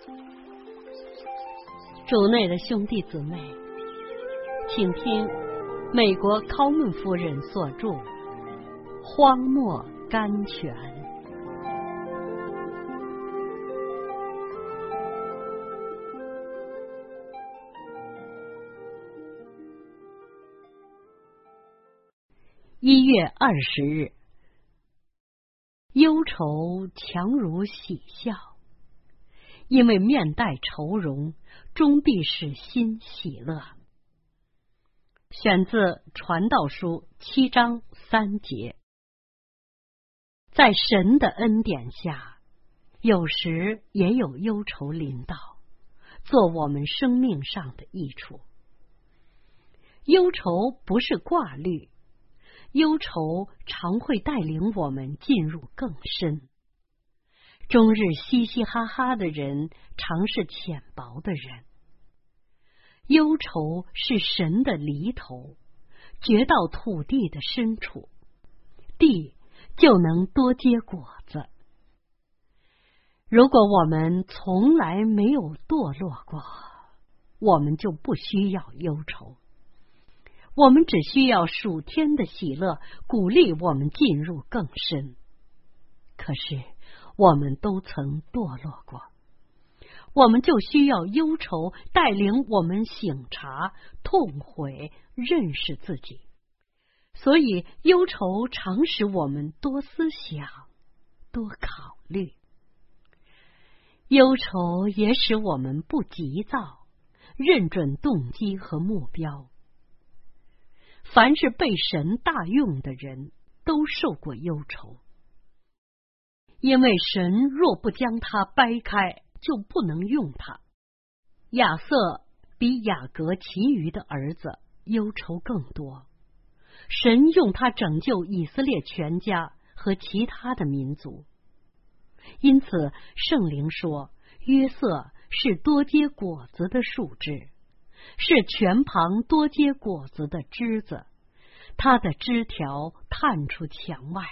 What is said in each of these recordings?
主内的兄弟姊妹，请听美国考门夫人所著《荒漠甘泉》。1月20日，忧愁强如喜笑，因为面带愁容，终必使心喜乐。选自《传道书》7章3节。在神的恩典下，有时也有忧愁临到，做我们生命上的益处。忧愁不是挂虑，忧愁常会带领我们进入更深。终日嘻嘻哈哈的人，常是浅薄的人。忧愁是神的犁头，掘到土地的深处，地就能多结果子。如果我们从来没有堕落过，我们就不需要忧愁。我们只需要属天的喜乐，鼓励我们进入更深。可是我们都曾堕落过，我们就需要忧愁带领我们省察、痛悔、认识自己。所以忧愁常使我们多思想、多考虑。忧愁也使我们不急躁，认准动机和目标。凡是被神大用的人，都受过忧愁。因为神若不将他掰开，就不能用他。亚瑟比雅各其余的儿子忧愁更多。神用他拯救以色列全家和其他的民族。因此圣灵说，约瑟是多结果子的树枝，是泉旁多结果子的枝子，他的枝条探出墙外。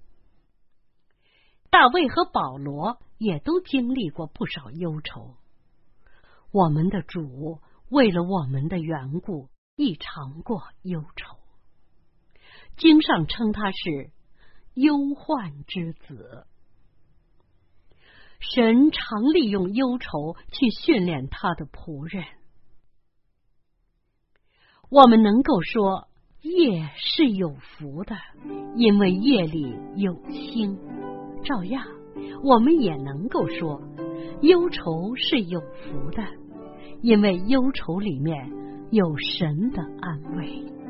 大卫和保罗也都经历过不少忧愁。我们的主为了我们的缘故，亦尝过忧愁。经上称他是忧患之子。神常利用忧愁去训练他的仆人。我们能够说，夜是有福的，因为夜里有星。照样，我们也能够说，忧愁是有福的，因为忧愁里面有神的安慰。